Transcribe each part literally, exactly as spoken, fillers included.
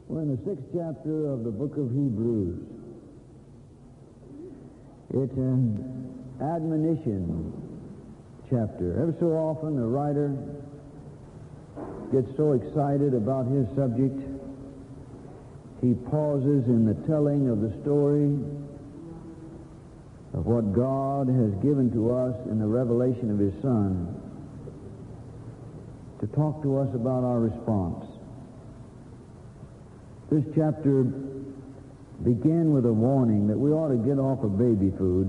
We're in the sixth chapter of the book of Hebrews. It's an admonition chapter. Ever so often the writer gets so excited about his subject, he pauses in the telling of the story of what God has given to us in the revelation of his Son to talk to us about our response. This chapter began with a warning that we ought to get off of baby food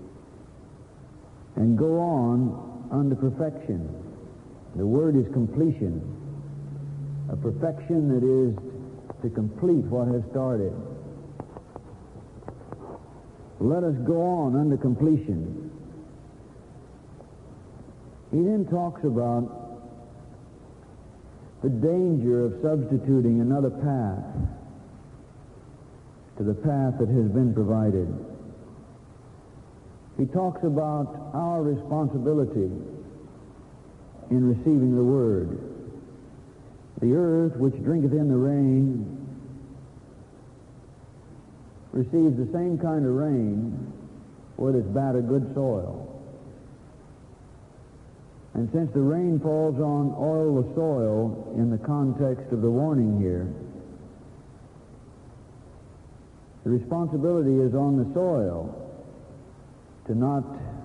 and go on unto perfection. The word is completion. A perfection that is to complete what has started. Let us go on unto completion. He then talks about the danger of substituting another path to the path that has been provided. He talks about our responsibility in receiving the Word. The earth which drinketh in the rain receives the same kind of rain whether it's bad or good soil. And since the rain falls on oil of soil in the context of the warning here, the responsibility is on the soil to not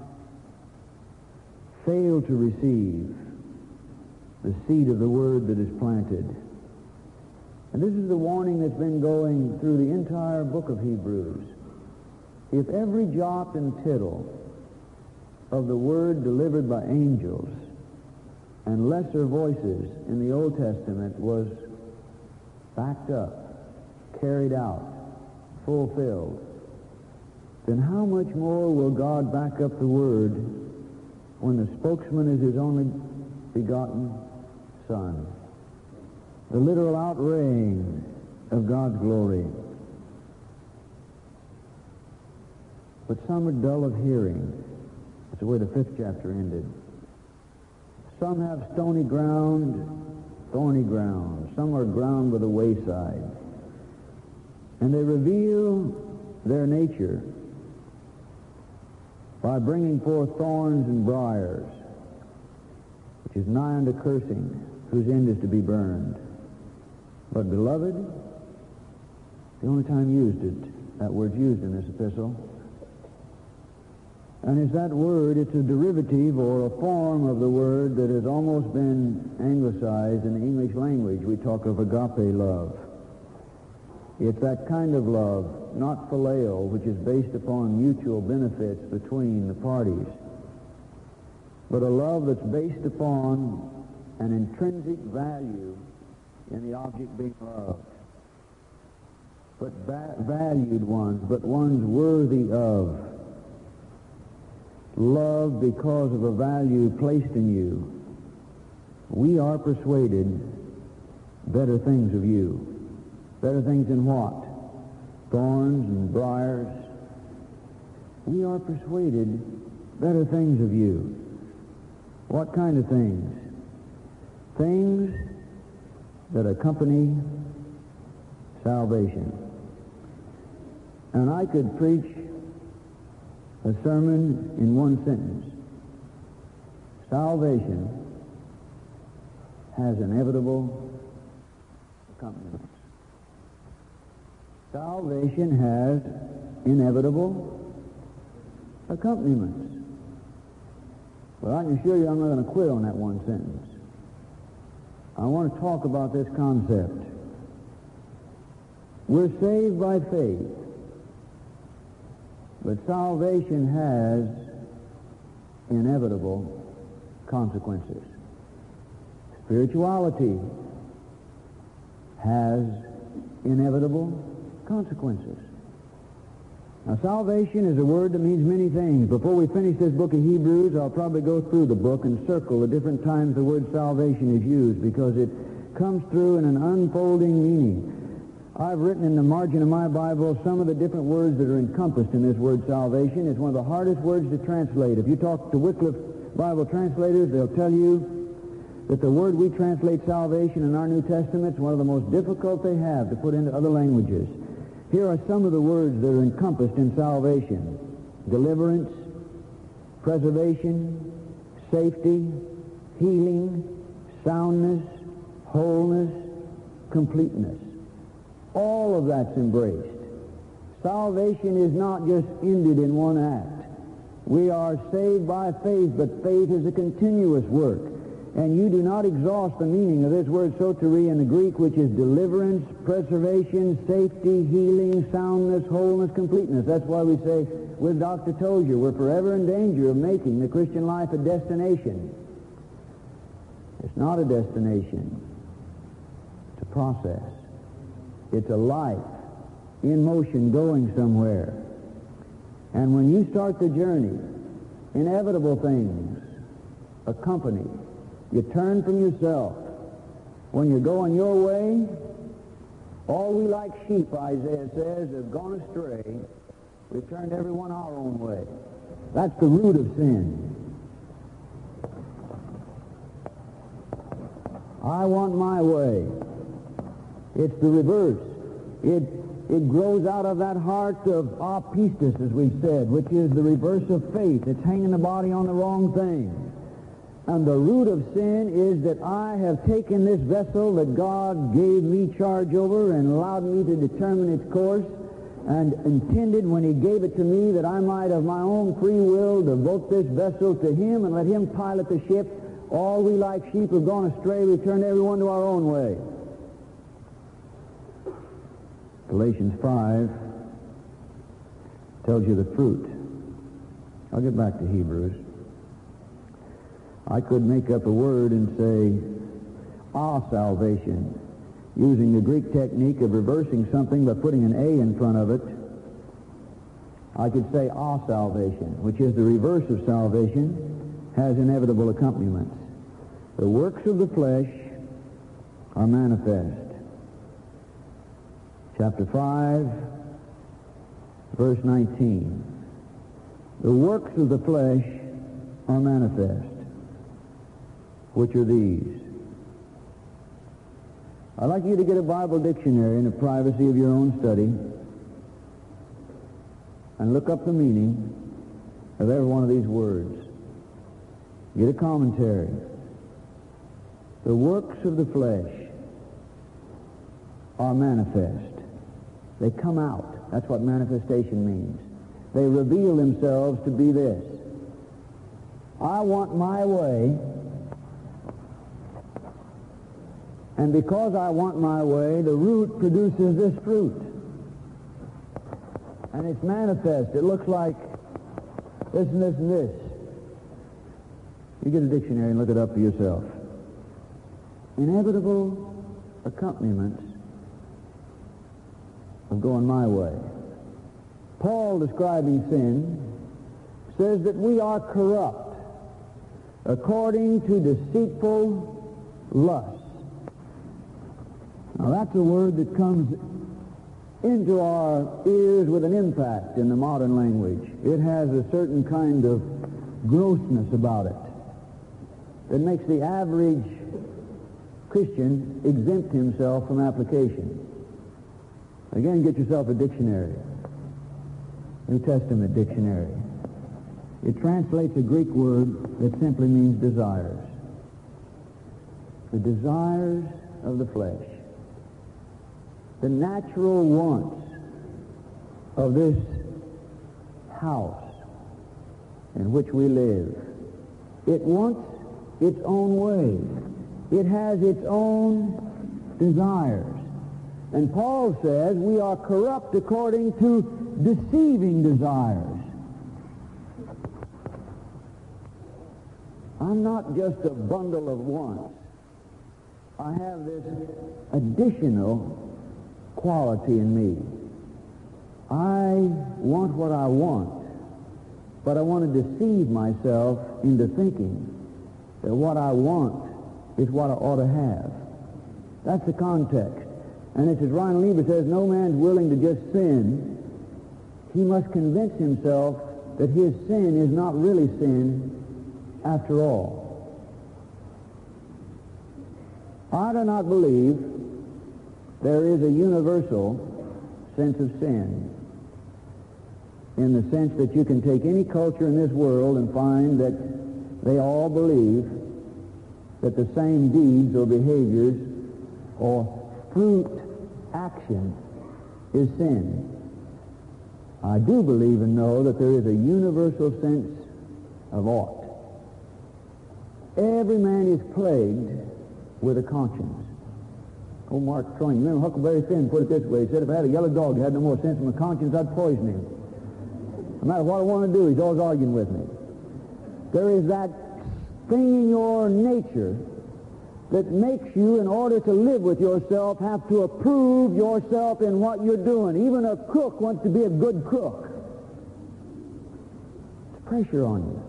fail to receive the seed of the Word that is planted. And this is the warning that's been going through the entire book of Hebrews. If every jot and tittle of the Word delivered by angels and lesser voices in the Old Testament was backed up, carried out, fulfilled, then how much more will God back up the Word when the spokesman is his only begotten Son? The literal outraying of God's glory. But some are dull of hearing. That's the way the fifth chapter ended. Some have stony ground, thorny ground. Some are ground by the wayside. And they reveal their nature by bringing forth thorns and briars, which is nigh unto cursing, whose end is to be burned. But, beloved, the only time used it, that word's used in this epistle, and is that word, it's a derivative or a form of the word that has almost been anglicized in the English language. We talk of agape love. It's that kind of love, not phileo, which is based upon mutual benefits between the parties, but a love that's based upon an intrinsic value in the object being loved. But va- valued ones, but ones worthy of. Love because of a value placed in you. We are persuaded better things of you. Better things in what? Thorns and briars. We are persuaded better things of you. What kind of things? Things that accompany salvation. And I could preach a sermon in one sentence. Salvation has inevitable accompaniments. Salvation has inevitable accompaniments. Well, I can assure you I'm not going to quit on that one sentence. I want to talk about this concept. We're saved by faith, but salvation has inevitable consequences. Spirituality has inevitable consequences. Now, salvation is a word that means many things. Before we finish this book of Hebrews, I'll probably go through the book and circle the different times the word salvation is used, because it comes through in an unfolding meaning. I've written in the margin of my Bible some of the different words that are encompassed in this word salvation. It's one of the hardest words to translate. If you talk to Wycliffe Bible translators, they'll tell you that the word we translate salvation in our New Testament is one of the most difficult they have to put into other languages. Here are some of the words that are encompassed in salvation: deliverance, preservation, safety, healing, soundness, wholeness, completeness. All of that's embraced. Salvation is not just ended in one act. We are saved by faith, but faith is a continuous work. And you do not exhaust the meaning of this word soteria in the Greek, which is deliverance, preservation, safety, healing, soundness, wholeness, completeness. That's why we say with Doctor Tozier, we're forever in danger of making the Christian life a destination. It's not a destination. It's a process. It's a life in motion going somewhere. And when you start the journey, inevitable things accompany. You turn from yourself. When you're going your way, all we like sheep, Isaiah says, have gone astray. We've turned everyone our own way. That's the root of sin. I want my way. It's the reverse. It, it grows out of that heart of apistis, as we've said, which is the reverse of faith. It's hanging the body on the wrong thing. And the root of sin is that I have taken this vessel that God gave me charge over and allowed me to determine its course, and intended when he gave it to me that I might of my own free will devote this vessel to him and let him pilot the ship. All we like sheep have gone astray. We've turned everyone to our own way. Galatians five tells you the fruit. I'll get back to Hebrews. I could make up a word and say, ah, salvation, using the Greek technique of reversing something by putting an A in front of it. I could say, ah, salvation, which is the reverse of salvation, has inevitable accompaniments. The works of the flesh are manifest. Chapter five, verse nineteen. The works of the flesh are manifest. Which are these? I'd like you to get a Bible dictionary in the privacy of your own study and look up the meaning of every one of these words. Get a commentary. The works of the flesh are manifest. They come out. That's what manifestation means. They reveal themselves to be this. I want my way. And because I want my way, the root produces this fruit. And it's manifest. It looks like this and this and this. You get a dictionary and look it up for yourself. Inevitable accompaniments of going my way. Paul, describing sin, says that we are corrupt according to deceitful lust. Now, that's a word that comes into our ears with an impact in the modern language. It has a certain kind of grossness about it that makes the average Christian exempt himself from application. Again, get yourself a dictionary, New Testament dictionary. It translates a Greek word that simply means desires. The desires of the flesh. The natural wants of this house in which we live. It wants its own way. It has its own desires. And Paul says we are corrupt according to deceiving desires. I'm not just a bundle of wants. I have this additional quality in me. I want what I want, but I want to deceive myself into thinking that what I want is what I ought to have. That's the context. And it's as Ron Lieber says, no man's willing to just sin. He must convince himself that his sin is not really sin after all. I do not believe there is a universal sense of sin, in the sense that you can take any culture in this world and find that they all believe that the same deeds or behaviors or fruit action is sin. I do believe and know that there is a universal sense of ought. Every man is plagued with a conscience. Old Mark Twain, remember Huckleberry Finn put it this way. He said, if I had a yellow dog that had no more sense than a conscience, I'd poison him. No matter what I want to do, he's always arguing with me. There is that thing in your nature that makes you, in order to live with yourself, have to approve yourself in what you're doing. Even a cook wants to be a good cook. It's pressure on you.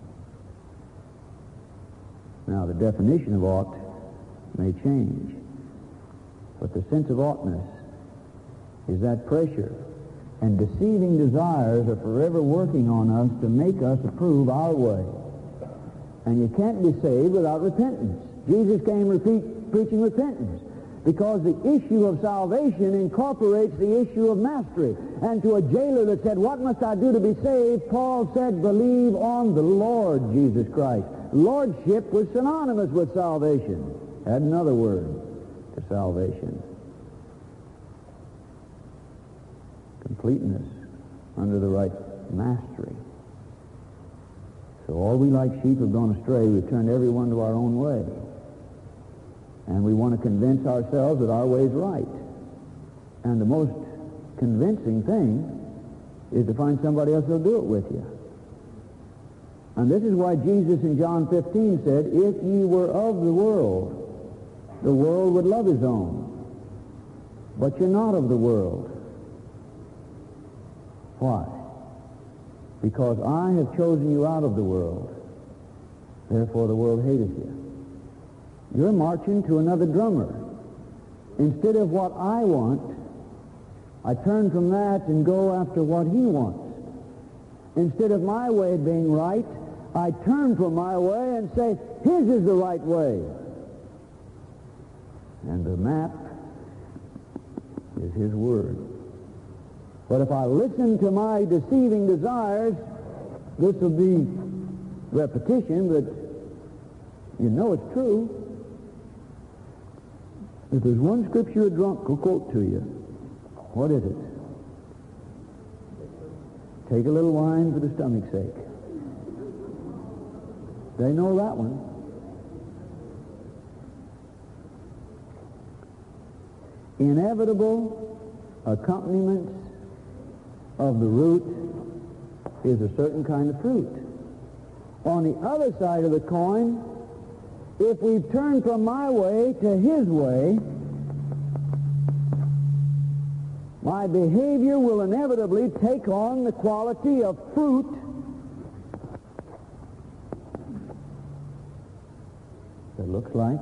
Now, the definition of ought may change, but the sense of oughtness is that pressure. And deceiving desires are forever working on us to make us approve our way. And you can't be saved without repentance. Jesus came repeat, preaching repentance because the issue of salvation incorporates the issue of mastery. And to a jailer that said, what must I do to be saved? Paul said, believe on the Lord Jesus Christ. Lordship was synonymous with salvation. Add another word to salvation. Completeness under the right mastery. So all we like sheep have gone astray. We've turned everyone to our own way. And we want to convince ourselves that our way is right. And the most convincing thing is to find somebody else who'll do it with you. And this is why Jesus in John fifteen said, if ye were of the world, the world would love his own. But you're not of the world. Why? Because I have chosen you out of the world. Therefore the world hateth you. You're marching to another drummer. Instead of what I want, I turn from that and go after what he wants. Instead of my way being right, I turn from my way and say, his is the right way. And the map is his word. But if I listen to my deceiving desires, this will be repetition, but you know it's true. If there's one scripture a drunk will quote to you, what is it? Take a little wine for the stomach's sake. They know that one. Inevitable accompaniments of the root is a certain kind of fruit. On the other side of the coin, if we turn from my way to his way, my behavior will inevitably take on the quality of fruit that looks like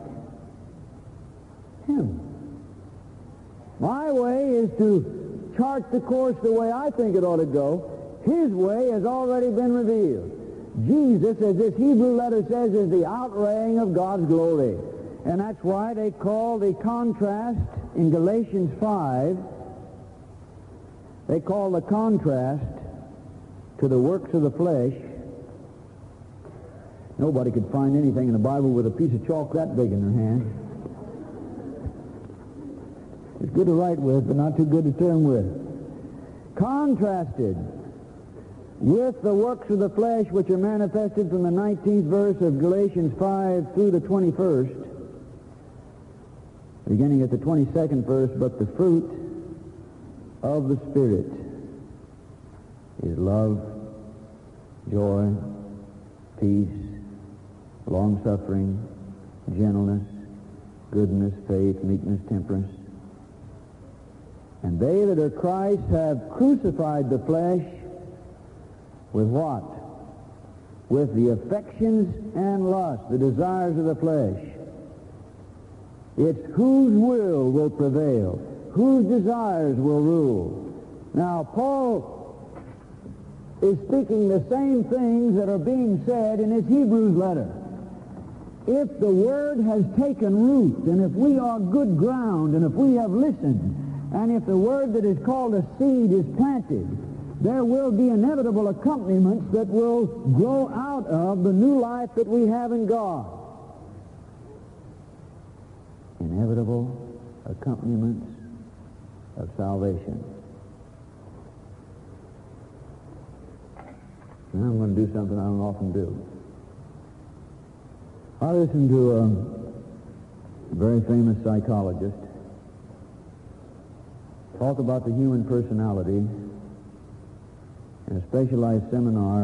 him. My way is to chart the course the way I think it ought to go. His way has already been revealed. Jesus, as this Hebrew letter says, is the outraying of God's glory. And that's why they call the contrast in Galatians five, they call the contrast to the works of the flesh. Nobody could find anything in the Bible with a piece of chalk that big in their hand. It's good to write with, but not too good to turn with. Contrasted with the works of the flesh which are manifested from the nineteenth verse of Galatians five through the twenty-first, beginning at the twenty-second verse, but the fruit of the Spirit is love, joy, peace, long-suffering, gentleness, goodness, faith, meekness, temperance. And they that are Christ have crucified the flesh with what? With the affections and lusts, the desires of the flesh. It's whose will will prevail, whose desires will rule. Now, Paul is speaking the same things that are being said in his Hebrews letter. if the Word has taken root, and if we are good ground, and if we have listened, and if the Word that is called a seed is planted, there will be inevitable accompaniments that will grow out of the new life that we have in God. Inevitable accompaniments of salvation. Now I'm going to do something I don't often do. I listened to a very famous psychologist talk about the human personality in a specialized seminar,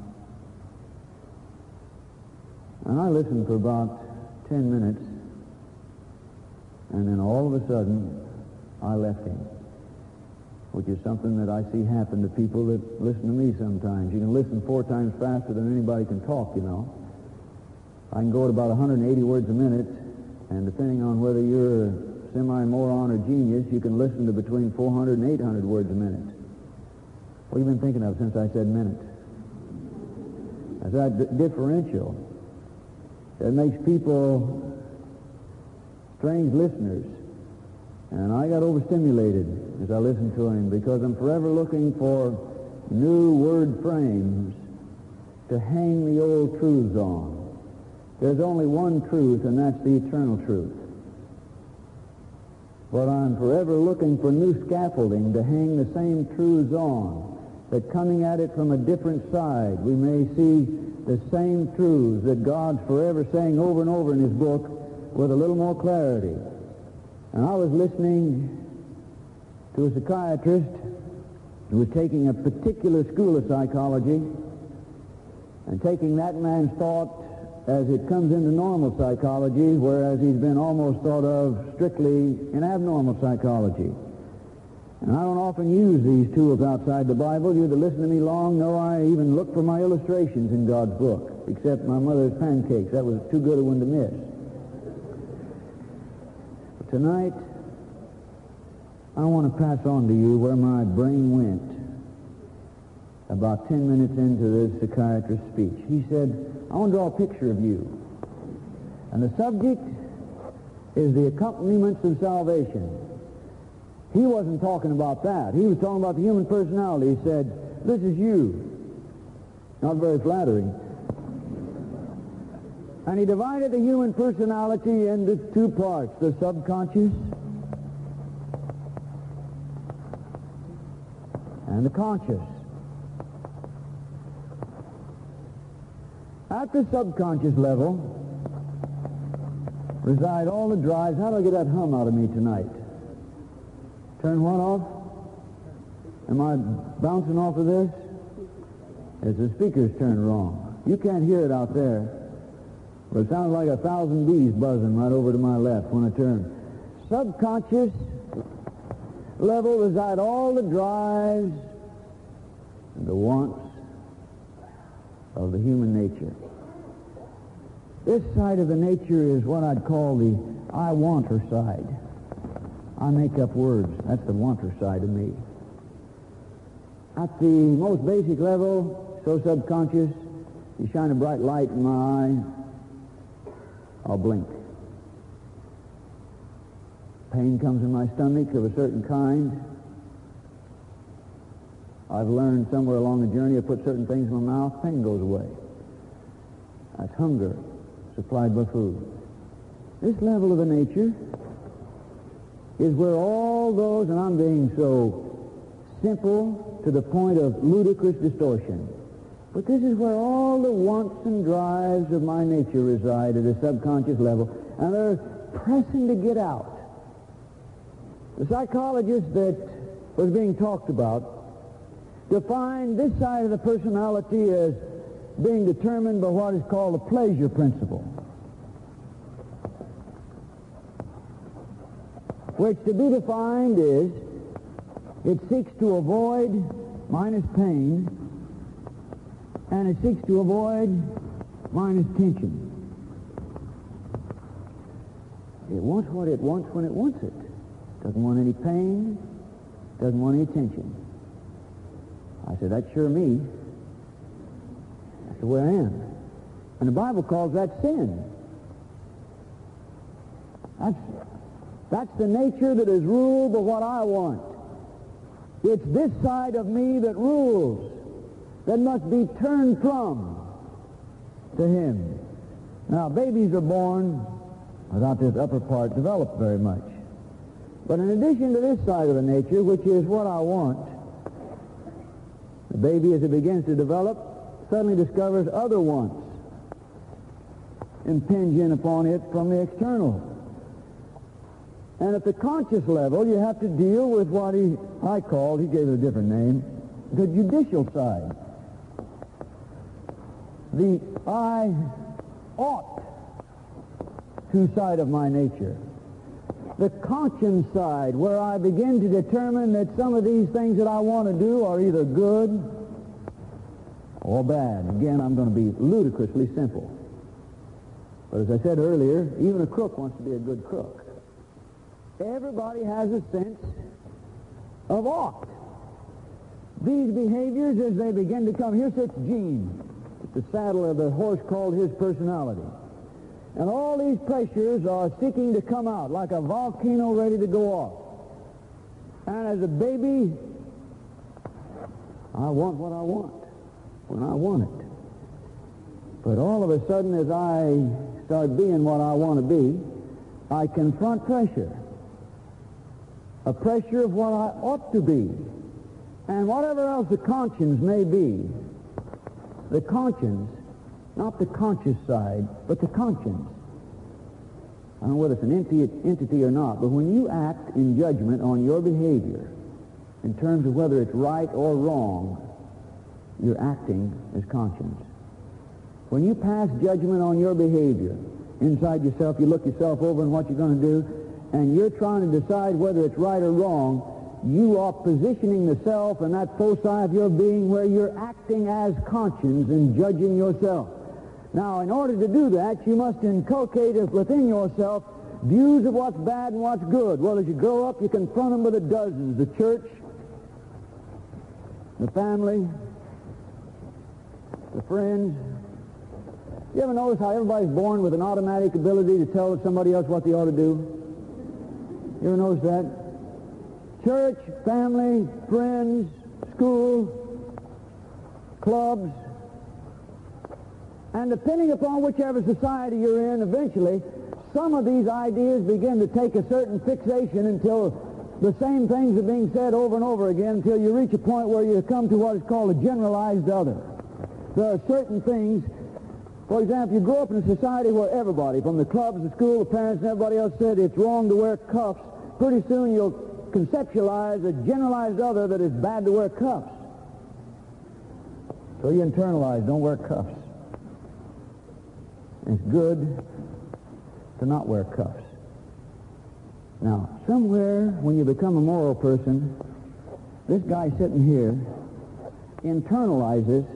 and I listened for about ten minutes, and then all of a sudden I left him, which is something that I see happen to people that listen to me sometimes. You can listen four times faster than anybody can talk, you know. I can go at about one hundred eighty words a minute, and depending on whether you're a semi-moron or genius, you can listen to between four hundred and eight hundred words a minute. What have you been thinking of since I said minute? That's that d- differential. It makes people strange listeners. And I got overstimulated as I listened to him because I'm forever looking for new word frames to hang the old truths on. There's only one truth, and that's the eternal truth. But I'm forever looking for new scaffolding to hang the same truths on, that coming at it from a different side, we may see the same truths that God's forever saying over and over in His book with a little more clarity. And I was listening to a psychiatrist who was taking a particular school of psychology and taking that man's thought as it comes into normal psychology, whereas he's been almost thought of strictly in abnormal psychology. And I don't often use these tools outside the Bible. You that listen to me long know I even look for my illustrations in God's book, except my mother's pancakes. That was too good a one to miss. But tonight, I want to pass on to you where my brain went about ten minutes into this psychiatrist's speech. He said, I want to draw a picture of you. And the subject is the accompaniments of salvation. He wasn't talking about that. He was talking about the human personality. He said, this is you. Not very flattering. And he divided the human personality into two parts, the subconscious and the conscious. At the subconscious level reside all the drives. How do I get that hum out of me tonight? Turn what off? Am I bouncing off of this? It's the speaker's turned wrong. You can't hear it out there. But it sounds like a thousand bees buzzing right over to my left when I turn. Subconscious level reside all the drives and the wants of the human nature. This side of the nature is what I'd call the I want her side. I make up words. That's the want her side of me. At the most basic level, so subconscious, you shine a bright light in my eye, I'll blink. Pain comes in my stomach of a certain kind. I've learned somewhere along the journey to put certain things in my mouth, pain goes away. That's hunger supplied by food. This level of the nature is where all those, and I'm being so simple to the point of ludicrous distortion, but this is where all the wants and drives of my nature reside at a subconscious level, and they're pressing to get out. The psychologist that was being talked about defined this side of the personality as being determined by what is called the pleasure principle, which to be defined is it seeks to avoid minus pain, and it seeks to avoid minus tension. It wants what it wants when it wants it. Doesn't want any pain, doesn't want any tension. I said, that's sure me. That's the way I am. And the Bible calls that sin. That's, that's the nature that is ruled by what I want. It's this side of me that rules, that must be turned from to him. Now, babies are born without this upper part developed very much. But in addition to this side of the nature, which is what I want, the baby, as it begins to develop, suddenly discovers other wants impinging upon it from the external. And at the conscious level, you have to deal with what he, I called, he gave it a different name, the judicial side. The I ought to side of my nature. The conscience side, where I begin to determine that some of these things that I want to do are either good or bad. Again, I'm going to be ludicrously simple. But as I said earlier, even a crook wants to be a good crook. Everybody has a sense of ought. These behaviors, as they begin to come, here sits Gene at the saddle of the horse called his personality. And all these pressures are seeking to come out like a volcano ready to go off. And as a baby, I want what I want when I want it. But all of a sudden, as I start being what I want to be, I confront pressure. A pressure of what I ought to be. And whatever else the conscience may be, the conscience, not the conscious side, but the conscience. I don't know whether it's an entity or not, but when you act in judgment on your behavior, in terms of whether it's right or wrong, you're acting as conscience. When you pass judgment on your behavior, inside yourself, you look yourself over and what you're going to do, and you're trying to decide whether it's right or wrong, you are positioning the self and that foci of your being where you're acting as conscience and judging yourself. Now, in order to do that, you must inculcate within yourself views of what's bad and what's good. Well, as you grow up, you confront them with the dozens. The church, the family, the friends. You ever notice how everybody's born with an automatic ability to tell somebody else what they ought to do? You ever notice that? Church, family, friends, school, clubs. And depending upon whichever society you're in, eventually, some of these ideas begin to take a certain fixation until the same things are being said over and over again until you reach a point where you come to what is called a generalized other. There are certain things, for example, you grow up in a society where everybody, from the clubs, the school, the parents, and everybody else said it's wrong to wear cuffs. Pretty soon you'll conceptualize a generalized other that it's bad to wear cuffs. So you internalize, don't wear cuffs. It's good to not wear cuffs. Now, somewhere when you become a moral person, this guy sitting here internalizes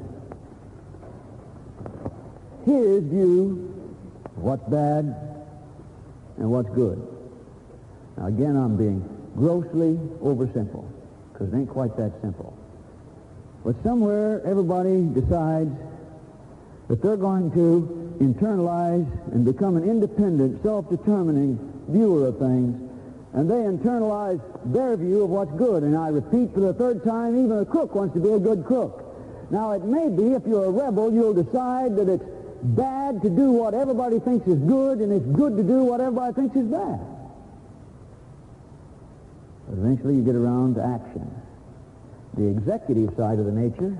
his view of what's bad and what's good. Now, again, I'm being grossly oversimple, because it ain't quite that simple. But somewhere everybody decides that they're going to internalize and become an independent, self-determining viewer of things, and they internalize their view of what's good. And I repeat for the third time, even a crook wants to be a good crook. Now, it may be, if you're a rebel, you'll decide that it's bad to do what everybody thinks is good, and it's good to do what everybody thinks is bad. But eventually you get around to action. The executive side of the nature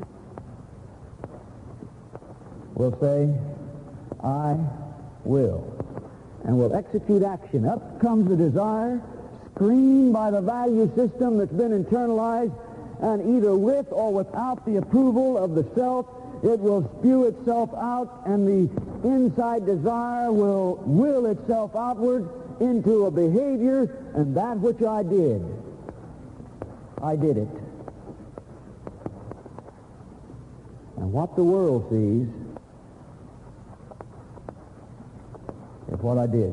will say, I will, and will execute action. Up comes the desire, screened by the value system that's been internalized, and either with or without the approval of the self, it will spew itself out, and the inside desire will will itself outward into a behavior, and that which I did, I did it. And what the world sees is what I did.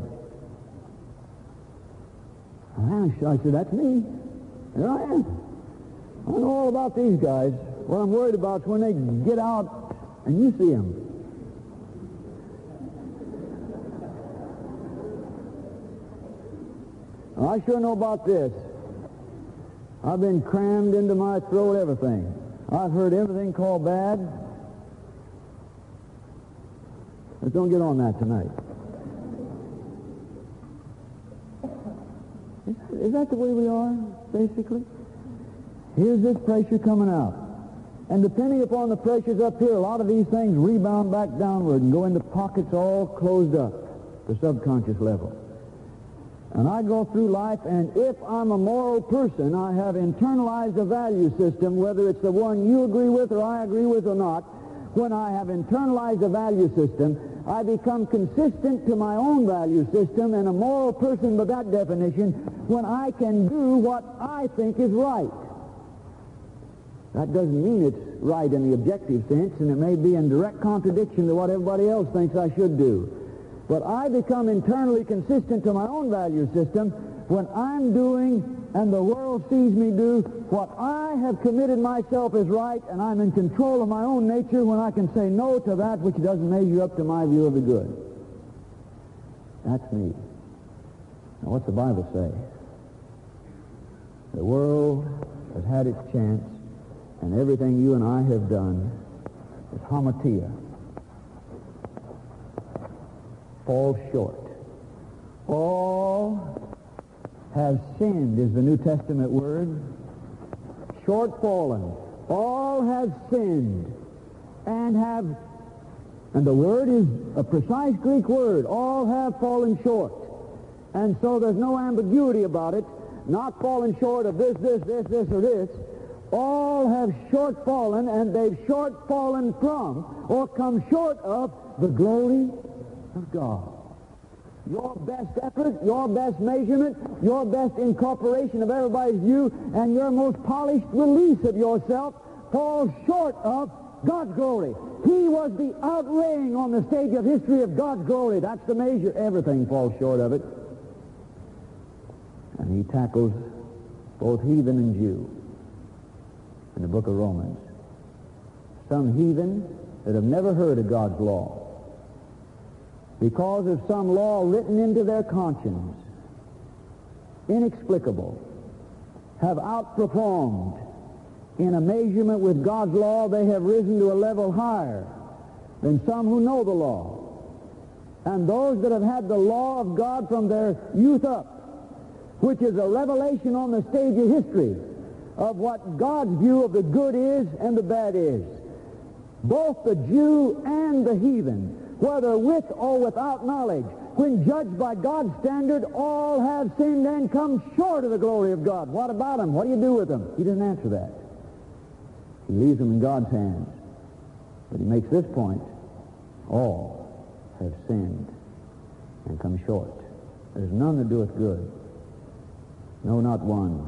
And I said, that's me. There I am. I know all about these guys. What I'm worried about is when they get out and you see them. I sure know about this. I've been crammed into my throat everything. I've heard everything called bad. But don't get on that tonight. Is that, is that the way we are, basically? Here's this pressure coming out. And depending upon the pressures up here, a lot of these things rebound back downward and go into pockets all closed up, the subconscious level. And I go through life, and if I'm a moral person, I have internalized a value system, whether it's the one you agree with or I agree with or not. When I have internalized a value system, I become consistent to my own value system, and a moral person by that definition when I can do what I think is right. That doesn't mean it's right in the objective sense, and it may be in direct contradiction to what everybody else thinks I should do. But I become internally consistent to my own value system when I'm doing, and the world sees me do, what I have committed myself as right, and I'm in control of my own nature when I can say no to that which doesn't measure up to my view of the good. That's me. Now, what's the Bible say? The world has had its chance, and everything you and I have done is hamartia. Falls short. All have sinned is the New Testament word. Short fallen. All have sinned and have, and the word is a precise Greek word, all have fallen short. And so there's no ambiguity about it. Not fallen short of this, this, this, this, or this. All have short fallen, and they've short fallen from, or come short of, the glory of God. Your best effort, your best measurement, your best incorporation of everybody's view, and your most polished release of yourself falls short of God's glory. He was the outraying on the stage of history of God's glory. That's the measure. Everything falls short of it. And he tackles both heathen and Jew in the book of Romans. Some heathen that have never heard of God's law, because of some law written into their conscience, inexplicable, have outperformed. In a measurement with God's law, they have risen to a level higher than some who know the law. And those that have had the law of God from their youth up, which is a revelation on the stage of history of what God's view of the good is and the bad is. Both the Jew and the heathen, whether with or without knowledge, when judged by God's standard, all have sinned and come short of the glory of God. What about them? What do you do with them? He doesn't answer that. He leaves them in God's hands. But he makes this point: all have sinned and come short. There's none that doeth good. No, not one.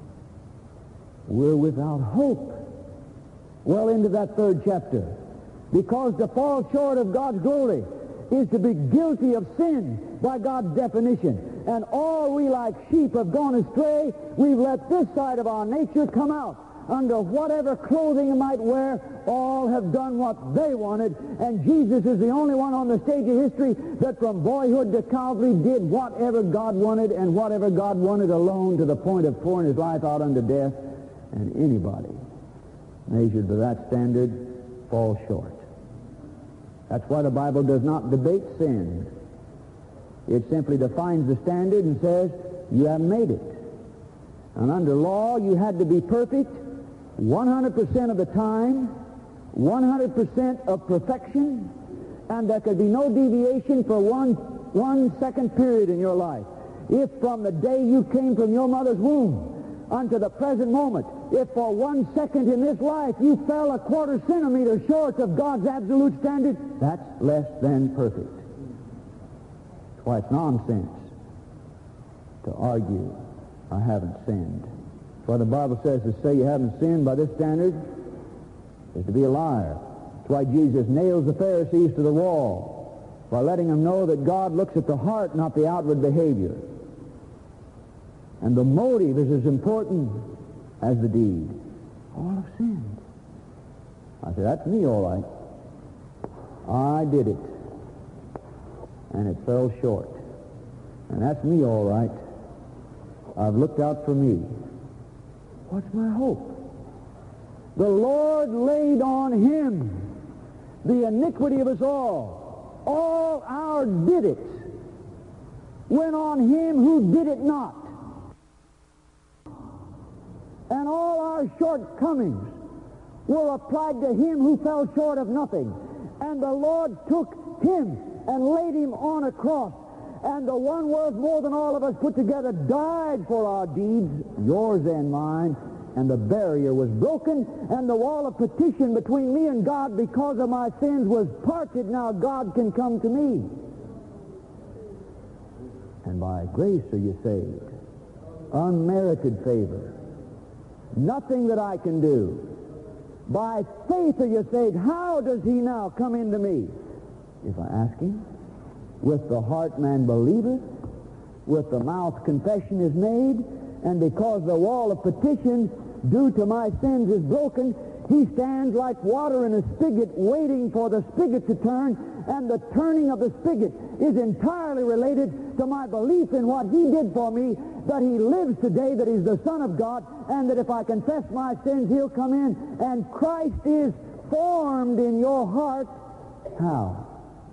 We're without hope. Well into that third chapter. Because to fall short of God's glory is to be guilty of sin by God's definition. And all we like sheep have gone astray. We've let this side of our nature come out. Under whatever clothing you might wear, all have done what they wanted. And Jesus is the only one on the stage of history that from boyhood to Calvary did whatever God wanted, and whatever God wanted alone, to the point of pouring his life out unto death. And anybody measured by that standard falls short. That's why the Bible does not debate sin. It simply defines the standard and says, you haven't made it. And under law, you had to be perfect one hundred percent of the time, one hundred percent of perfection, and there could be no deviation for one, one second period in your life. If from the day you came from your mother's womb unto the present moment, if for one second in this life you fell a quarter centimeter short of God's absolute standard, that's less than perfect. That's why it's nonsense to argue, I haven't sinned. That's why the Bible says to say you haven't sinned by this standard is to be a liar. That's why Jesus nails the Pharisees to the wall, by letting them know that God looks at the heart, not the outward behavior. And the motive is as important as the deed. All have sinned. I said, that's me all right. I did it. And it fell short. And that's me all right. I've looked out for me. What's my hope? The Lord laid on him the iniquity of us all. All our did it went on him who did it not. And all our shortcomings were applied to him who fell short of nothing. And the Lord took him and laid him on a cross. And the one worth more than all of us put together died for our deeds, yours and mine. And the barrier was broken, and the wall of petition between me and God because of my sins was parted. Now God can come to me. And by grace are you saved. Unmerited favor. Nothing that I can do. By faith are you saved. How does he now come into me? If I ask him, with the heart man believeth, with the mouth confession is made, and because the wall of petition due to my sins is broken, he stands like water in a spigot waiting for the spigot to turn, and the turning of the spigot is entirely related to my belief in what he did for me, that he lives today, that he's the Son of God, and that if I confess my sins, he'll come in, and Christ is formed in your heart. How?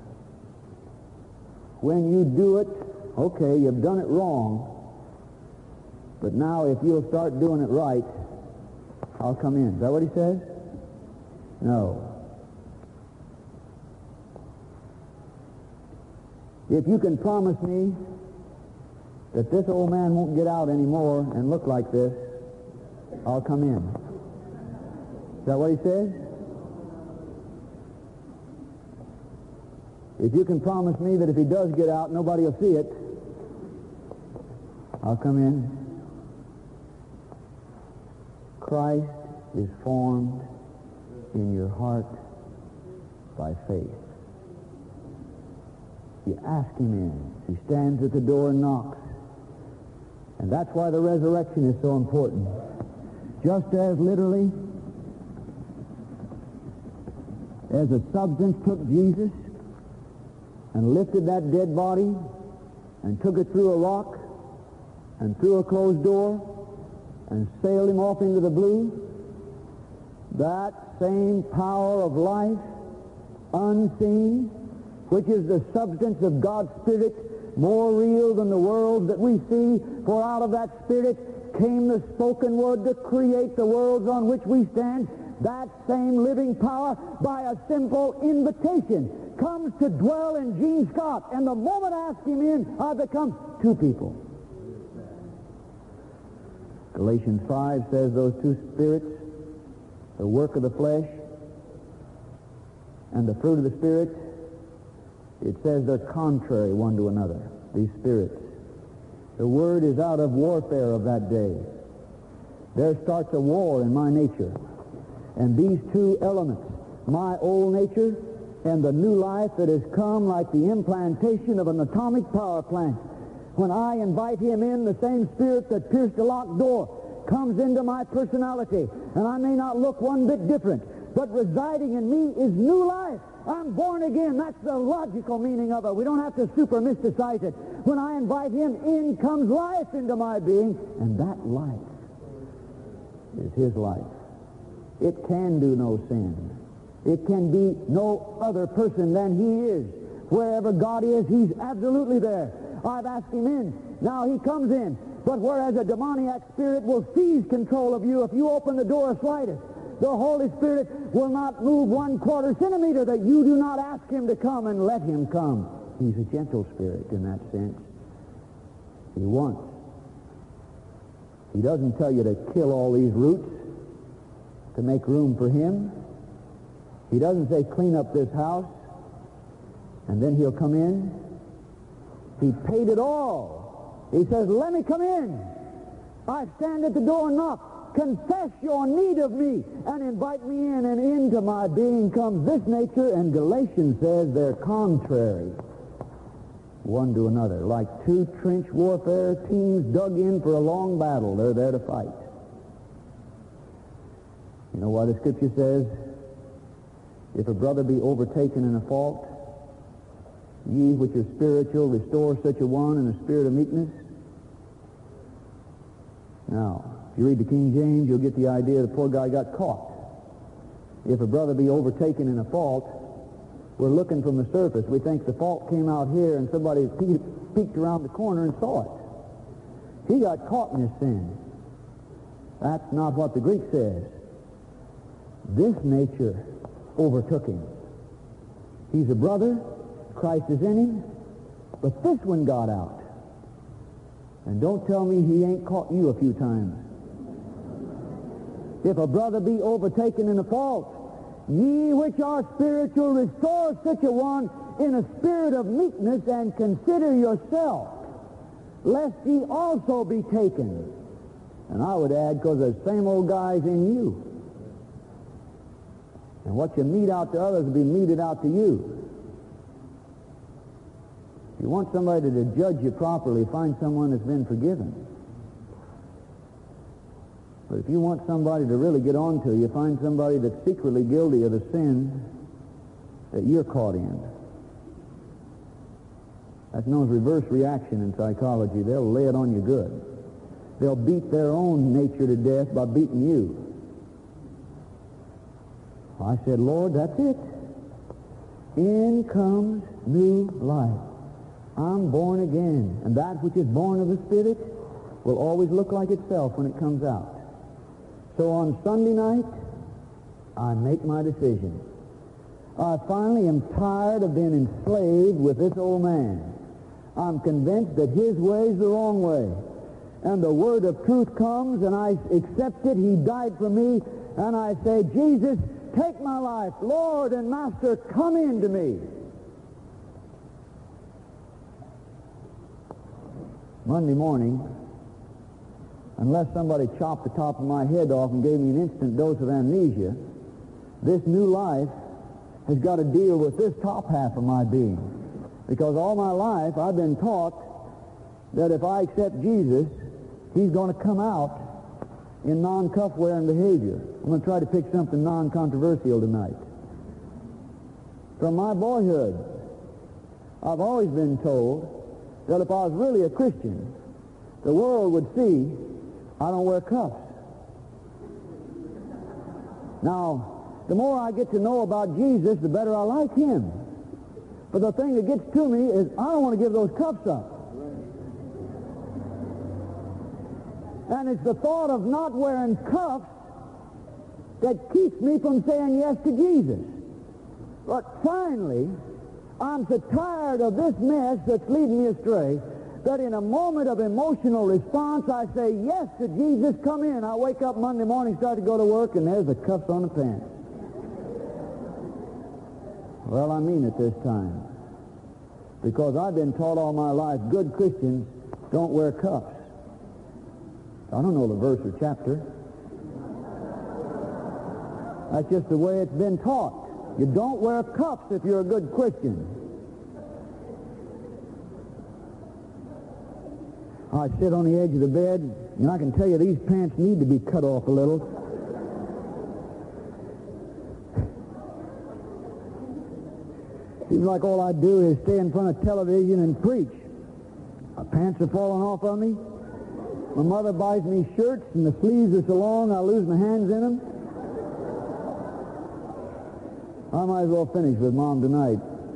When you do it, okay, you've done it wrong, but now if you'll start doing it right, I'll come in. Is that what he says? No. If you can promise me that this old man won't get out anymore and look like this, I'll come in. Is that what he says? If you can promise me that if he does get out, nobody will see it, I'll come in. Christ is formed in your heart by faith. You ask him in. He stands at the door and knocks. And that's why the resurrection is so important. Just as literally as a substance took Jesus and lifted that dead body and took it through a rock and through a closed door and sailed him off into the blue, that same power of life, unseen, which is the substance of God's Spirit, more real than the world that we see, for out of that Spirit came the spoken word to create the worlds on which we stand. That same living power, by a simple invitation, comes to dwell in Gene Scott. And the moment I ask him in, I become two people. Galatians five says those two spirits, the work of the flesh and the fruit of the Spirit, it says they're contrary one to another, these spirits. The word is out of warfare of that day. There starts a war in my nature. And these two elements, my old nature and the new life that has come like the implantation of an atomic power plant, when I invite him in, the same spirit that pierced a locked door comes into my personality. And I may not look one bit different, but residing in me is new life. I'm born again. That's the logical meaning of it. We don't have to super-mysticize it. When I invite him in, comes life into my being, and that life is his life. It can do no sin. It can be no other person than he is. Wherever God is, he's absolutely there. I've asked him in. Now he comes in. But whereas a demoniac spirit will seize control of you if you open the door slightest, the Holy Spirit will not move one quarter centimeter that you do not ask him to come and let him come. He's a gentle spirit in that sense. He wants. He doesn't tell you to kill all these roots to make room for him. He doesn't say clean up this house and then he'll come in. He paid it all. He says, let me come in. I stand at the door and knock. Confess your need of me and invite me in, and into my being comes this nature, and Galatians says they're contrary one to another. Like two trench warfare teams dug in for a long battle, they're there to fight. You know why the Scripture says, if a brother be overtaken in a fault, ye which are spiritual, restore such a one in a spirit of meekness? Now, if you read the King James, you'll get the idea the poor guy got caught. If a brother be overtaken in a fault, we're looking from the surface. We think the fault came out here and somebody peeked, peeked around the corner and saw it. He got caught in his sin. That's not what the Greek says. This nature overtook him. He's a brother. Christ is in him. But this one got out. And don't tell me he ain't caught you a few times. If a brother be overtaken in a fault, ye which are spiritual, restore such a one in a spirit of meekness, and consider yourself, lest ye also be taken. And I would add, because there's same old guys in you. And what you mete out to others will be meted out to you. If you want somebody to judge you properly, find someone that's been forgiven. But if you want somebody to really get on to you, find somebody that's secretly guilty of the sin that you're caught in. That's known as reverse reaction in psychology. They'll lay it on you good. They'll beat their own nature to death by beating you. I said, Lord, that's it. In comes new life. I'm born again. And that which is born of the Spirit will always look like itself when it comes out. So on Sunday night, I make my decision. I finally am tired of being enslaved with this old man. I'm convinced that his way is the wrong way. And the word of truth comes, and I accept it. He died for me. And I say, Jesus, take my life. Lord and Master, come into me. Monday morning, unless somebody chopped the top of my head off and gave me an instant dose of amnesia, this new life has got to deal with this top half of my being. Because all my life I've been taught that if I accept Jesus, he's going to come out in non-cuff wearing behavior. I'm going to try to pick something non-controversial tonight. From my boyhood, I've always been told that if I was really a Christian, the world would see I don't wear cuffs. Now, the more I get to know about Jesus, the better I like him. But the thing that gets to me is I don't want to give those cuffs up. And it's the thought of not wearing cuffs that keeps me from saying yes to Jesus. But finally, I'm so tired of this mess that's leading me astray that in a moment of emotional response, I say yes to Jesus, come in. I wake up Monday morning, start to go to work, and there's the cuffs on the pants. Well, I mean it this time. Because I've been taught all my life, good Christians don't wear cuffs. I don't know the verse or chapter. That's just the way it's been taught. You don't wear cuffs if you're a good Christian. I sit on the edge of the bed, and I can tell you these pants need to be cut off a little. Seems like all I do is stay in front of television and preach. My pants are falling off on me. My mother buys me shirts, and the sleeves are so long I lose my hands in them. I might as well finish with Mom tonight.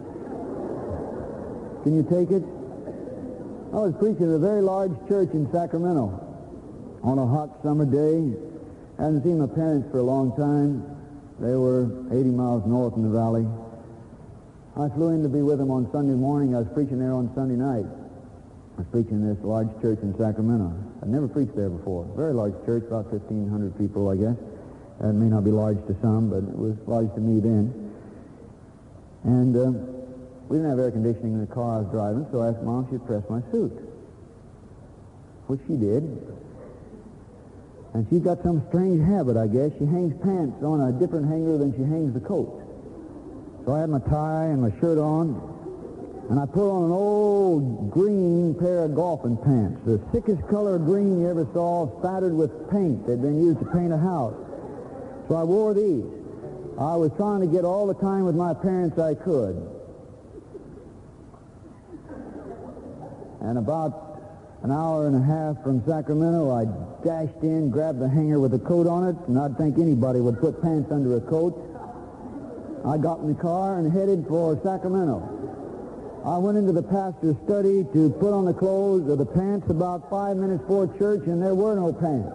Can you take it? I was preaching at a very large church in Sacramento on a hot summer day. Hadn't seen my parents for a long time. They were eighty miles north in the valley. I flew in to be with them on Sunday morning. I was preaching there on Sunday night. I was preaching in this large church in Sacramento. I'd never preached there before. Very large church, about fifteen hundred people, I guess. It may not be large to some, but it was large to me then. And uh, we didn't have air conditioning in the car I was driving, so I asked Mom if she'd press my suit, which she did. And she's got some strange habit, I guess. She hangs pants on a different hanger than she hangs the coat. So I had my tie and my shirt on, and I put on an old green pair of golfing pants, the sickest color green you ever saw, spattered with paint. They'd been used to paint a house. So I wore these. I was trying to get all the time with my parents I could. And about an hour and a half from Sacramento, I dashed in, grabbed the hanger with a coat on it, and I'd think anybody would put pants under a coat. I got in the car and headed for Sacramento. I went into the pastor's study to put on the clothes or the pants about five minutes before church, and there were no pants.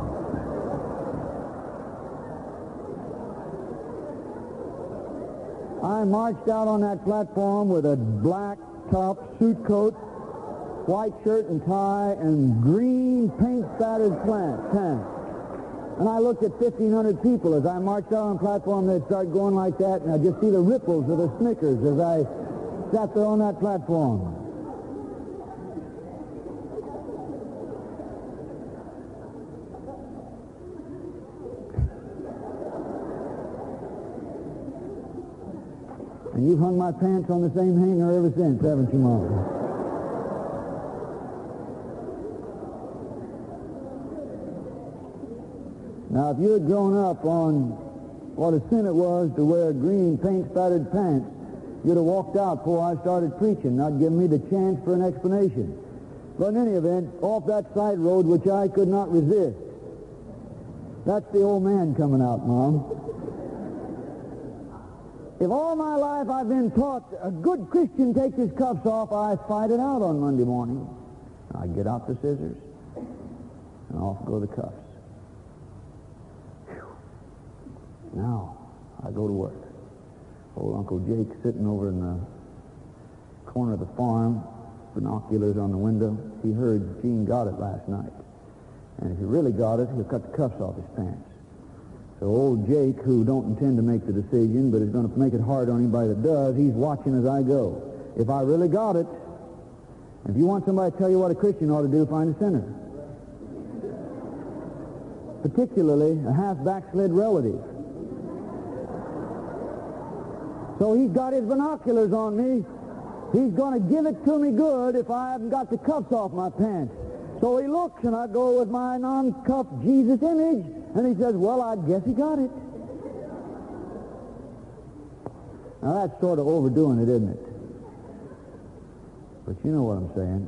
I marched out on that platform with a black top suit coat, white shirt and tie, and green paint-spattered pants. And I looked at fifteen hundred people as I marched out on the platform. They'd start going like that, and I'd just see the ripples of the Snickers as I sat there on that platform. And you've hung my pants on the same hanger ever since, haven't you, Mom? Now, if you had grown up on what a sin it was to wear green paint-spattered pants, you'd have walked out before I started preaching, not giving me the chance for an explanation. But in any event, off that side road, which I could not resist, that's the old man coming out, Mom. If all my life I've been taught a good Christian takes his cuffs off, I fight it out on Monday morning. I get out the scissors, and off go the cuffs. Whew. Now, I go to work. Old Uncle Jake sitting over in the corner of the farm, binoculars on the window. He heard Gene got it last night. And if he really got it, he'll cut the cuffs off his pants. So old Jake, who don't intend to make the decision, but is going to make it hard on anybody that does, he's watching as I go. If I really got it, if you want somebody to tell you what a Christian ought to do, find a sinner. Particularly a half-backslid relative. So he's got his binoculars on me. He's going to give it to me good if I haven't got the cuffs off my pants. So he looks, and I go with my non-cuffed Jesus image, and he says, well, I guess he got it. Now, that's sort of overdoing it, isn't it? But you know what I'm saying.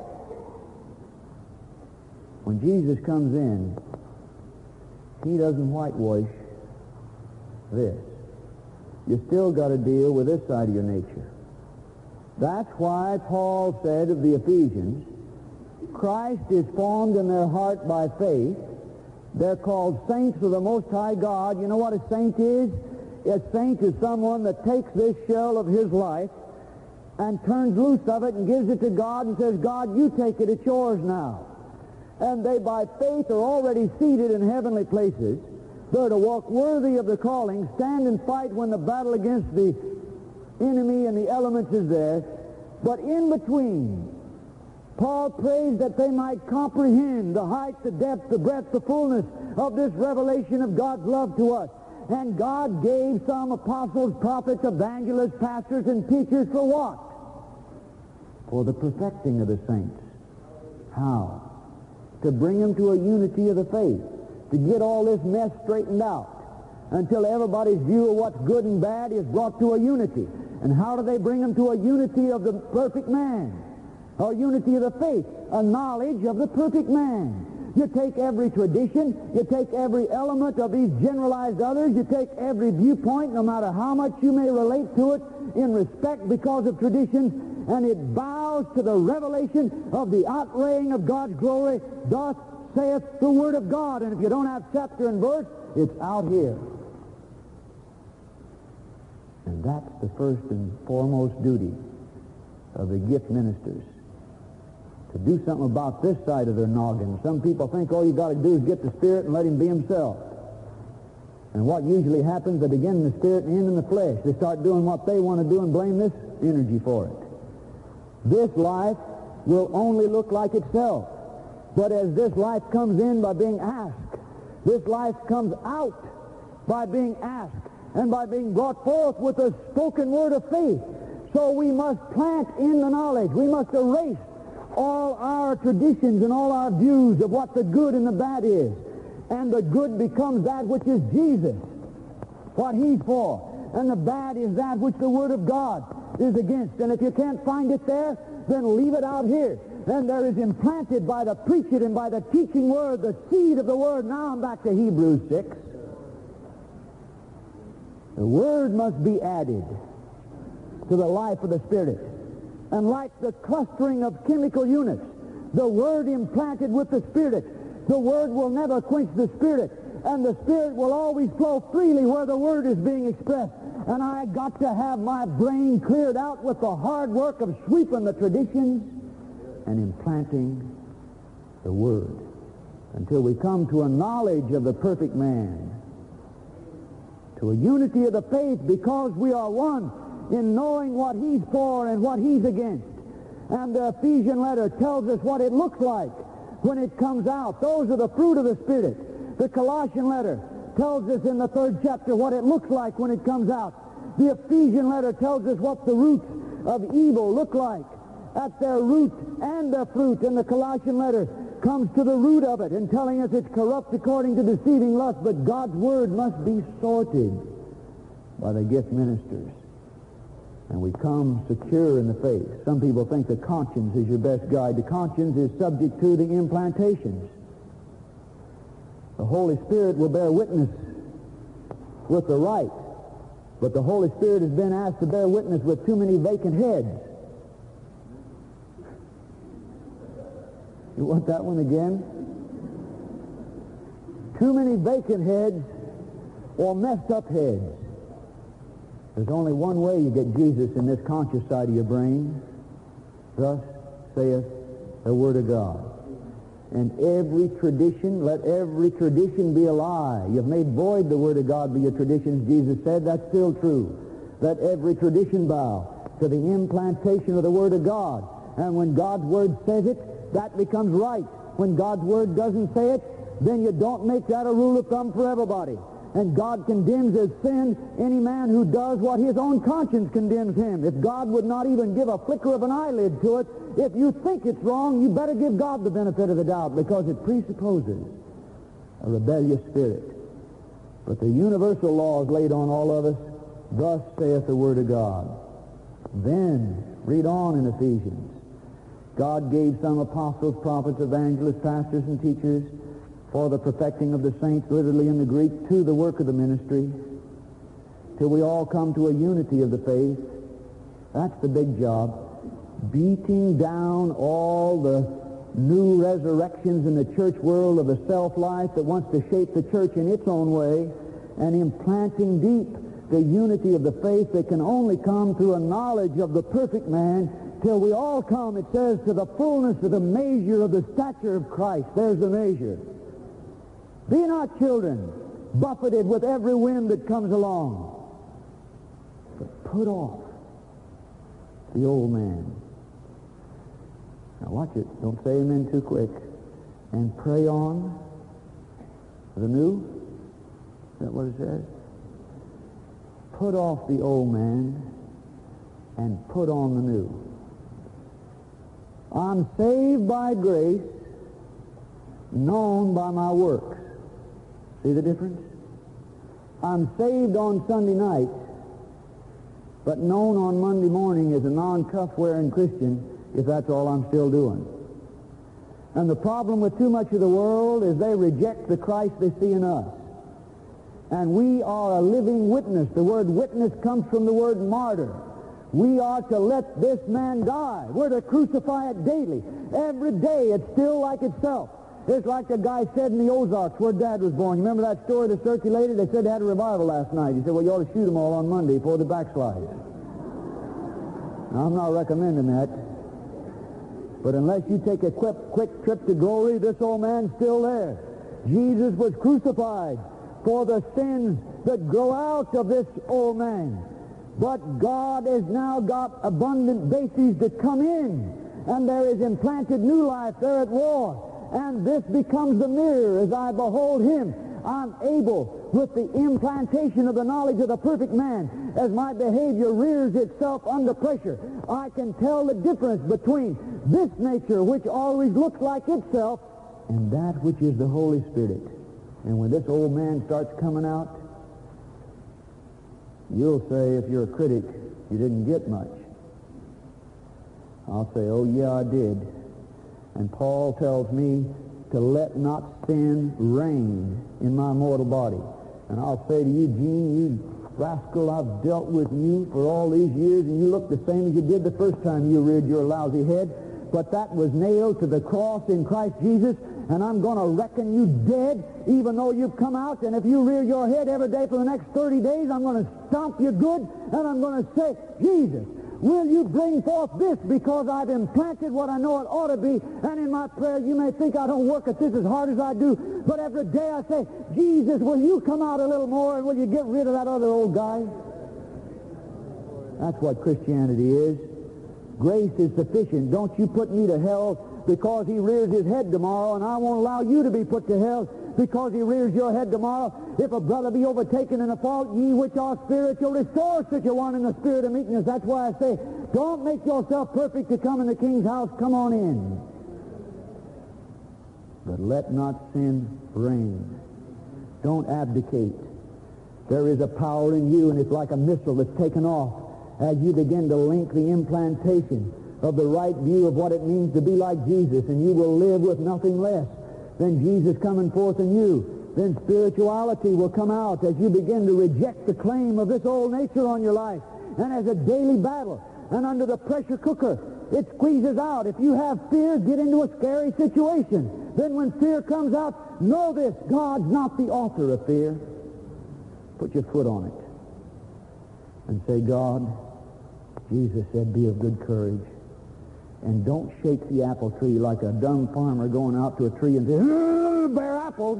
When Jesus comes in, he doesn't whitewash this. You still got to deal with this side of your nature. That's why Paul said of the Ephesians, Christ is formed in their heart by faith. They're called saints of the Most High God. You know what a saint is? A saint is someone that takes this shell of his life and turns loose of it and gives it to God and says, God, you take it, it's yours now. And they, by faith, are already seated in heavenly places. They're to walk worthy of the calling, stand and fight when the battle against the enemy and the elements is there. But in between, Paul prays that they might comprehend the height, the depth, the breadth, the fullness of this revelation of God's love to us. And God gave some apostles, prophets, evangelists, pastors, and teachers for what? For the perfecting of the saints. How? To bring them to a unity of the faith. To get all this mess straightened out until everybody's view of what's good and bad is brought to a unity. And how do they bring them to a unity of the perfect man? Or unity of the faith, a knowledge of the perfect man. You take every tradition, you take every element of these generalized others, you take every viewpoint, no matter how much you may relate to it in respect because of tradition, and it bows to the revelation of the outraying of God's glory. Thus saith the Word of God. And if you don't have chapter and verse, it's out here. And that's the first and foremost duty of the gift ministers. To do something about this side of their noggin. Some people think all you got to do is get the Spirit and let him be himself. And what usually happens, they begin in the Spirit and end in the flesh. They start doing what they want to do and blame this energy for it. This life will only look like itself. But as this life comes in by being asked, this life comes out by being asked and by being brought forth with a spoken word of faith. So we must plant in the knowledge. We must erase all our traditions and all our views of what the good and the bad is. And the good becomes that which is Jesus, what he's for. And the bad is that which the Word of God is against. And if you can't find it there, then leave it out here. then there is implanted by the preaching and by the teaching word, the seed of the word. Now I'm back to Hebrews six. The word must be added to the life of the Spirit. And like the clustering of chemical units, the word implanted with the Spirit, the word will never quench the Spirit, and the Spirit will always flow freely where the word is being expressed. And I got to have my brain cleared out with the hard work of sweeping the traditions and implanting the word until we come to a knowledge of the perfect man, to a unity of the faith, because we are one in knowing what he's for and what he's against. And the Ephesian letter tells us what it looks like when it comes out. Those are the fruit of the Spirit. The Colossian letter tells us in the third chapter what it looks like when it comes out. The Ephesian letter tells us what the roots of evil look like. At their root and their fruit. And the Colossian letter comes to the root of it and telling us it's corrupt according to deceiving lust, but God's word must be sorted by the gift ministers. And we come secure in the faith. Some people think the conscience is your best guide. The conscience is subject to the implantations. The Holy Spirit will bear witness with the right, but the Holy Spirit has been asked to bear witness with too many vacant heads. You want that one again? Too many vacant heads or messed up heads. There's only one way you get Jesus in this conscious side of your brain. Thus saith the Word of God. And every tradition, let every tradition be a lie. You've made void the Word of God by your traditions, Jesus said. That's still true. Let every tradition bow to the implantation of the Word of God. And when God's Word says it, that becomes right. When God's Word doesn't say it, then you don't make that a rule of thumb for everybody. And God condemns as sin any man who does what his own conscience condemns him. If God would not even give a flicker of an eyelid to it, if you think it's wrong, you better give God the benefit of the doubt, because it presupposes a rebellious spirit. But the universal law is laid on all of us. Thus saith the Word of God. Then, read on in Ephesians. God gave some apostles, prophets, evangelists, pastors, and teachers for the perfecting of the saints, literally in the Greek, to the work of the ministry, till we all come to a unity of the faith. That's the big job. Beating down all the new resurrections in the church world of the self-life that wants to shape the church in its own way, and implanting deep the unity of the faith that can only come through a knowledge of the perfect man, till we all come, it says, to the fullness of the measure of the stature of Christ. There's the measure. Be not children, buffeted with every wind that comes along, but put off the old man. Now watch it. Don't say amen too quick. And pray on the new. Is that what it says? Put off the old man and put on the new. I'm saved by grace, known by my works. See the difference? I'm saved on Sunday night, but known on Monday morning as a non-cuff-wearing Christian, if that's all I'm still doing. And the problem with too much of the world is they reject the Christ they see in us. And we are a living witness. The word witness comes from the word martyr. We are to let this man die. We're to crucify it daily. Every day it's still like itself. It's like the guy said in the Ozarks where Dad was born. You remember that story that circulated? They said they had a revival last night. He said, well, you ought to shoot them all on Monday before the backslide. Now, I'm not recommending that. But unless you take a quick, quick trip to glory, this old man's still there. Jesus was crucified for the sins that grow out of this old man. But God has now got abundant bases to come in, and there is implanted new life there at war. And this becomes the mirror as I behold him. I'm able, with the implantation of the knowledge of the perfect man, as my behavior rears itself under pressure, I can tell the difference between this nature, which always looks like itself, and that which is the Holy Spirit. And when this old man starts coming out, you'll say, if you're a critic, you didn't get much. I'll say, oh, yeah, I did. And Paul tells me to let not sin reign in my mortal body. And I'll say to you, Gene, you rascal, I've dealt with you for all these years, and you look the same as you did the first time you reared your lousy head. But that was nailed to the cross in Christ Jesus, and I'm going to reckon you dead, even though you've come out. And if you rear your head every day for the next thirty days, I'm going to stomp you good, and I'm going to say, Jesus, will you bring forth this, because I've implanted what I know it ought to be. And in my prayer, you may think I don't work at this as hard as I do, but every day I say, Jesus, will you come out a little more, and will you get rid of that other old guy? That's what Christianity is. Grace is sufficient. Don't you put me to hell because he rears his head tomorrow, and I won't allow you to be put to hell because he rears your head tomorrow. If a brother be overtaken in a fault, ye which are spiritual, restore such a one in the spirit of meekness. That's why I say, don't make yourself perfect to come in the king's house. Come on in. But let not sin reign. Don't abdicate. There is a power in you, and it's like a missile that's taken off as you begin to link the implantation of the right view of what it means to be like Jesus, and you will live with nothing less than Jesus coming forth in you. Then spirituality will come out as you begin to reject the claim of this old nature on your life. And as a daily battle, and under the pressure cooker, it squeezes out. If you have fear, get into a scary situation. Then when fear comes out, know this, God's not the author of fear. Put your foot on it and say, God, Jesus said, be of good courage. And don't shake the apple tree like a dumb farmer going out to a tree and say, bear apples.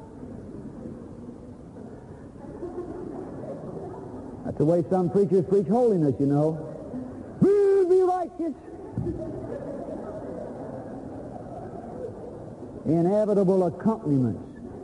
That's the way some preachers preach holiness, you know. Be righteous. Inevitable accompaniments.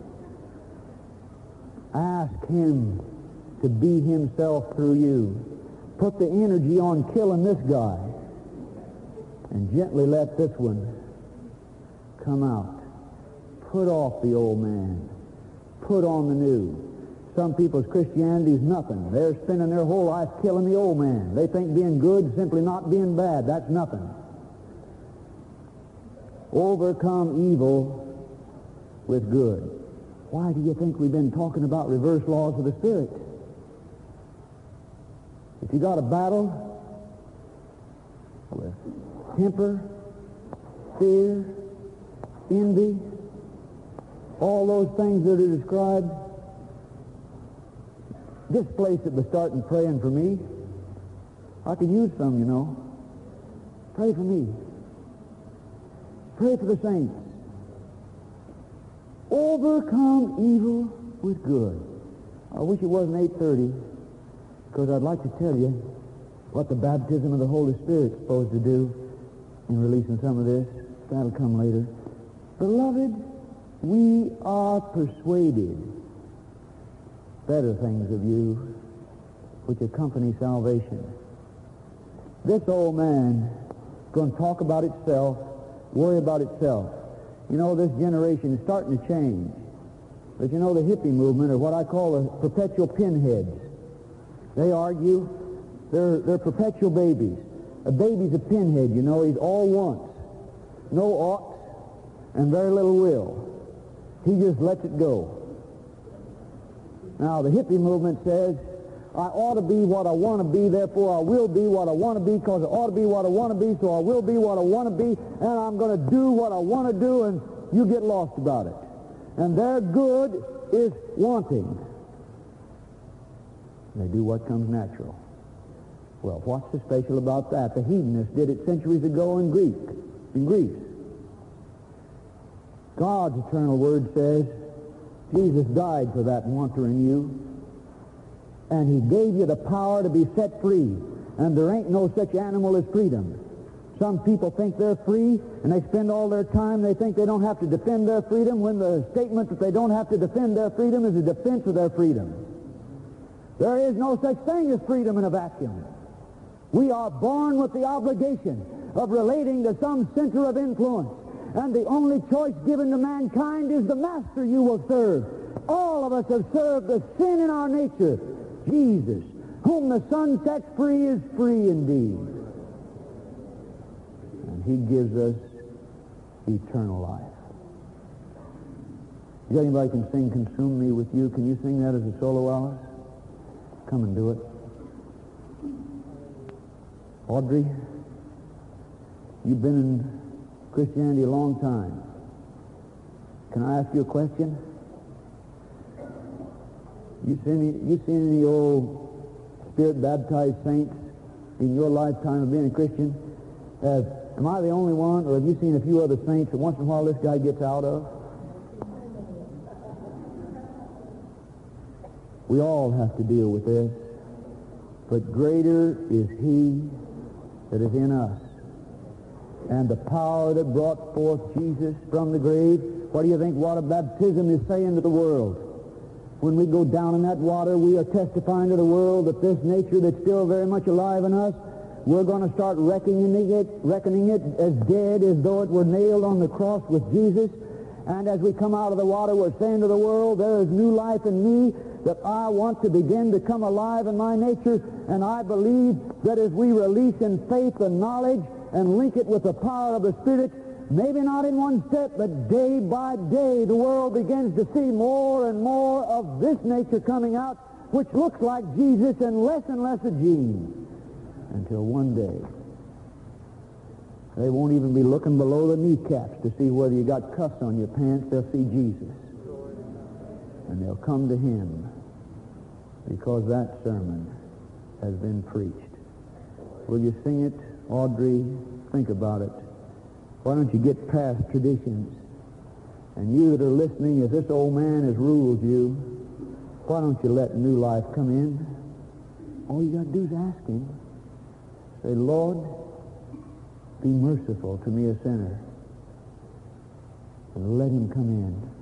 Ask him to be himself through you. Put the energy on killing this guy, and gently let this one come out. Put off the old man. Put on the new. Some people's Christianity is nothing. They're spending their whole life killing the old man. They think being good is simply not being bad. That's nothing. Overcome evil with good. Why do you think we've been talking about reverse laws of the Spirit? If you got a battle with temper, fear, envy, all those things that are described, this place that was starting praying for me, I could use some, you know. Pray for me. Pray for the saints. Overcome evil with good. I wish it wasn't eight thirty, because I'd like to tell you what the baptism of the Holy Spirit is supposed to do in releasing some of this. That'll come later. Beloved, we are persuaded better things of you which accompany salvation. This old man is going to talk about itself, worry about itself. You know, this generation is starting to change. But you know, the hippie movement are what I call the perpetual pinheads. They argue they're, they're perpetual babies. A baby's a pinhead, you know. He's all wants, no oughts, and very little will. He just lets it go. Now, the hippie movement says, I ought to be what I want to be, therefore I will be what I want to be, because I ought to be what I want to be, so I will be what I want to be, and I'm going to do what I want to do, and you get lost about it. And their good is wanting. They do what comes natural. Well, what's so special about that? The hedonists did it centuries ago in Greek, in Greece. God's eternal word says, Jesus died for that wanter in you, and he gave you the power to be set free. And there ain't no such animal as freedom. Some people think they're free, and they spend all their time, they think they don't have to defend their freedom, when the statement that they don't have to defend their freedom is a defense of their freedom. There is no such thing as freedom in a vacuum. We are born with the obligation of relating to some center of influence. And the only choice given to mankind is the master you will serve. All of us have served the sin in our nature, Jesus. Whom the Son sets free is free indeed. And he gives us eternal life. Is there anybody can sing Consume Me with You? Can you sing that as a solo, Alice? Come and do it. Audrey, you've been in Christianity a long time. Can I ask you a question? You seen, you seen any old Spirit-baptized saints in your lifetime of being a Christian? Have, am I the only one, or have you seen a few other saints that once in a while this guy gets out of? We all have to deal with this. But greater is He that is in us. And the power that brought forth Jesus from the grave. What do you think water baptism is saying to the world? When we go down in that water, we are testifying to the world that this nature that's still very much alive in us, we're going to start reckoning it, reckoning it as dead as though it were nailed on the cross with Jesus. And as we come out of the water, we're saying to the world, there is new life in me, that I want to begin to come alive in my nature. And I believe that as we release in faith the knowledge and link it with the power of the Spirit, maybe not in one step, but day by day, the world begins to see more and more of this nature coming out, which looks like Jesus and less and less of Gene. Until one day, they won't even be looking below the kneecaps to see whether you got cuffs on your pants. They'll see Jesus. And they'll come to Him because that sermon has been preached. Will you sing it, Audrey? Think about it. Why don't you get past traditions? And you that are listening, as this old man has ruled you, why don't you let new life come in? All you got to do is ask Him. Say, Lord, be merciful to me, a sinner. And let Him come in.